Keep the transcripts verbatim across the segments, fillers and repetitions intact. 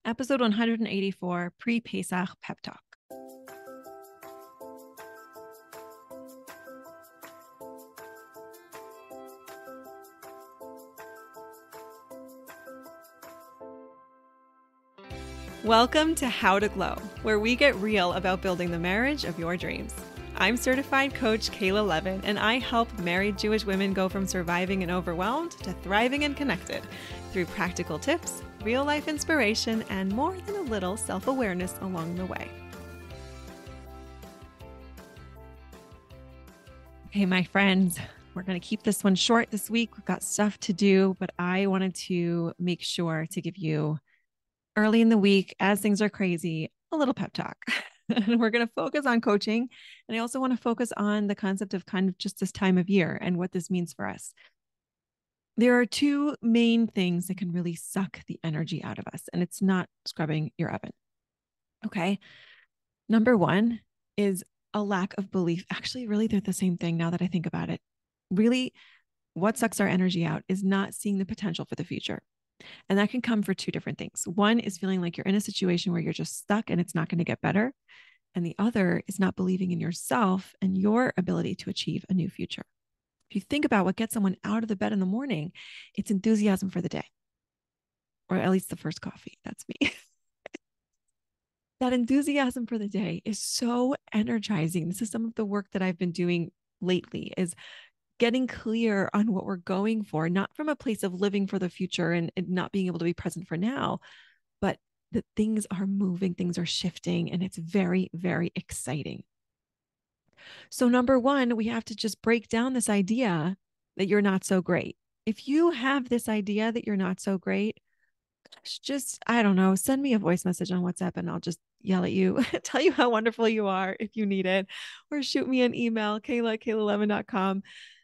episode one hundred eighty-four, Pre-Pesach Pep Talk. Welcome to How to Glow, where we get real about building the marriage of your dreams. I'm certified coach Kayla Levin, and I help married Jewish women go from surviving and overwhelmed to thriving and connected through practical tips, real-life inspiration, and more than a little self-awareness along the way. Okay, my friends, we're going to keep this one short this week. We've got stuff to do, but I wanted to make sure to give you early in the week, as things are crazy, a little pep talk. And we're going to focus on coaching. And I also want to focus on the concept of kind of just this time of year and what this means for us. There are two main things that can really suck the energy out of us, and it's not scrubbing your oven. Okay. Number one is a lack of belief. Actually, really, they're the same thing now that I think about it. Really, what sucks our energy out is not seeing the potential for the future. And that can come for two different things. One is feeling like you're in a situation where you're just stuck and it's not going to get better. And the other is not believing in yourself and your ability to achieve a new future. If you think about what gets someone out of the bed in the morning, it's enthusiasm for the day, or at least the first coffee. That's me. That enthusiasm for the day is so energizing. This is some of the work that I've been doing lately, is getting clear on what we're going for, not from a place of living for the future and, and not being able to be present for now, but that things are moving, things are shifting, and it's very, very exciting. So number one, we have to just break down this idea that you're not so great. If you have this idea that you're not so great, just, I don't know, send me a voice message on WhatsApp and I'll just yell at you, tell you how wonderful you are if you need it, or shoot me an email, Kayla at kayla levin dot com.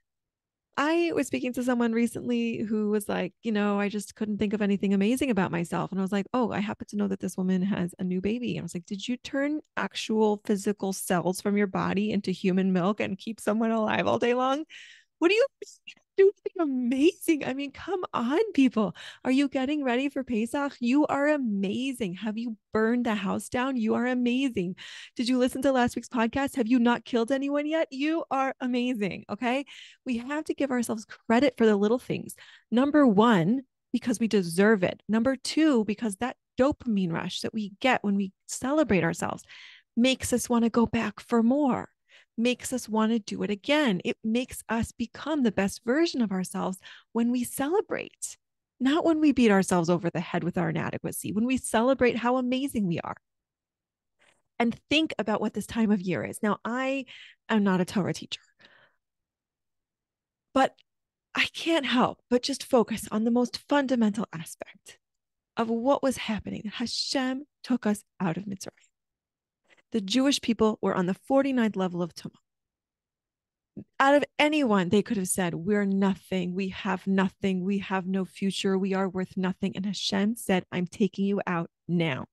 I was speaking to someone recently who was like, you know, I just couldn't think of anything amazing about myself. And I was like, oh, I happen to know that this woman has a new baby. And I was like, did you turn actual physical cells from your body into human milk and keep someone alive all day long? What do you do? Amazing. I mean, come on, people. Are you getting ready for Pesach? You are amazing. Have you burned the house down? You are amazing. Did you listen to last week's podcast? Have you not killed anyone yet? You are amazing. Okay. We have to give ourselves credit for the little things. Number one, because we deserve it. Number two, because that dopamine rush that we get when we celebrate ourselves makes us want to go back for more, makes us want to do it again. It makes us become the best version of ourselves when we celebrate, not when we beat ourselves over the head with our inadequacy, when we celebrate how amazing we are. And think about what this time of year is. Now, I am not a Torah teacher, but I can't help but just focus on the most fundamental aspect of what was happening. Hashem took us out of Mitzrayim. The Jewish people were on the forty-ninth level of Tumah. Out of anyone, they could have said, we're nothing. We have nothing. We have no future. We are worth nothing. And Hashem said, I'm taking you out now.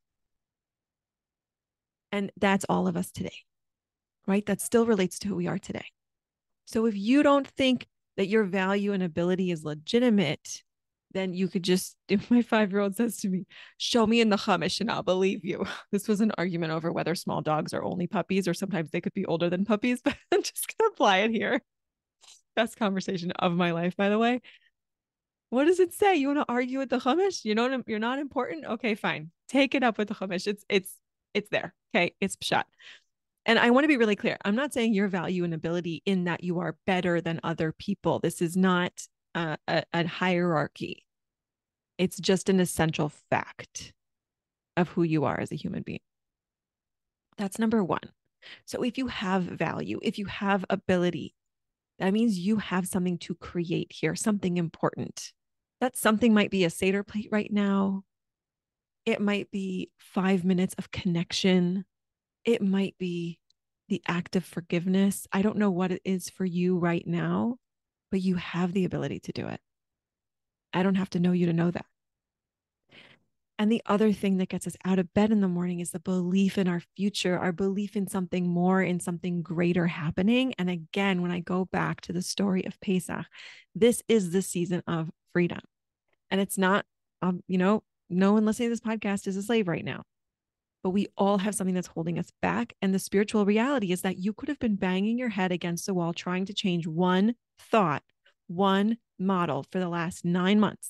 And that's all of us today, right? That still relates to who we are today. So if you don't think that your value and ability is legitimate, then you could just, if my five-year-old says to me, show me in the Chumash and I'll believe you. This was an argument over whether small dogs are only puppies or sometimes they could be older than puppies, but I'm just going to apply it here. Best conversation of my life, by the way. What does it say? You want to argue with the Chumash? You know, you're not important? Okay, fine. Take it up with the Chumash. It's, it's, it's there. Okay. It's pshat. And I want to be really clear. I'm not saying your value and ability in that you are better than other people. This is not uh, a, a hierarchy. It's just an essential fact of who you are as a human being. That's number one. So if you have value, if you have ability, that means you have something to create here, something important. That something might be a Seder plate right now. It might be five minutes of connection. It might be the act of forgiveness. I don't know what it is for you right now, but you have the ability to do it. I don't have to know you to know that. And the other thing that gets us out of bed in the morning is the belief in our future, our belief in something more, in something greater happening. And again, when I go back to the story of Pesach, this is the season of freedom. And it's not, um, you know, no one listening to this podcast is a slave right now, but we all have something that's holding us back. And the spiritual reality is that you could have been banging your head against the wall trying to change one thought, one model for the last nine months.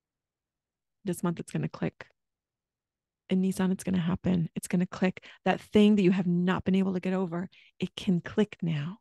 This month it's going to click. In Nissan, it's going to happen. It's going to click. That thing that you have not been able to get over, it can click now.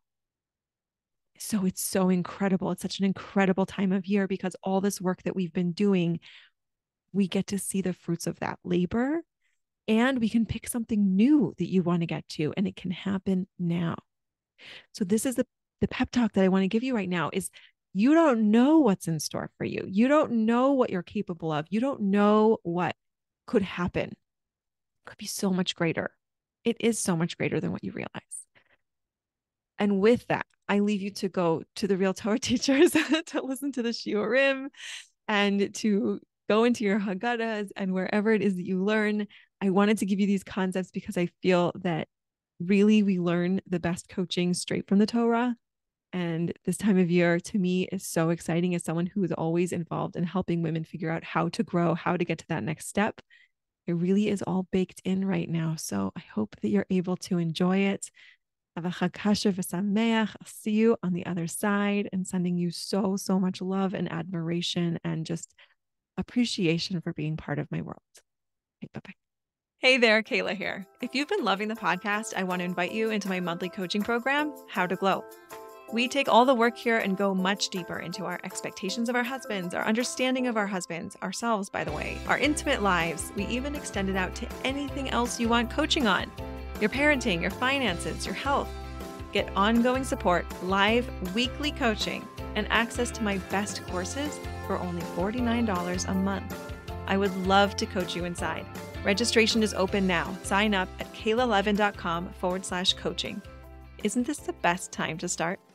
So it's so incredible. It's such an incredible time of year because all this work that we've been doing, we get to see the fruits of that labor, and we can pick something new that you want to get to, and it can happen now. So this is the, the pep talk that I want to give you right now is you don't know what's in store for you. You don't know what you're capable of. You don't know what could happen. It could be so much greater. It is so much greater than what you realize. And with that, I leave you to go to the Real Torah teachers to listen to the Shiurim and to go into your Haggadahs and wherever it is that you learn. I wanted to give you these concepts because I feel that really we learn the best coaching straight from the Torah. And this time of year to me is so exciting as someone who is always involved in helping women figure out how to grow, how to get to that next step. It really is all baked in right now. So I hope that you're able to enjoy it. Have a Chag Kasher v'Sameach. I'll see you on the other side, and sending you so, so much love and admiration and just appreciation for being part of my world. Okay, bye-bye. Hey there, Kayla here. If you've been loving the podcast, I want to invite you into my monthly coaching program, How to Glow. We take all the work here and go much deeper into our expectations of our husbands, our understanding of our husbands, ourselves, by the way, our intimate lives. We even extend it out to anything else you want coaching on. Your parenting, your finances, your health. Get ongoing support, live weekly coaching, and access to my best courses for only forty-nine dollars a month. I would love to coach you inside. Registration is open now. Sign up at kayla levin dot com forward slash coaching. Isn't this the best time to start?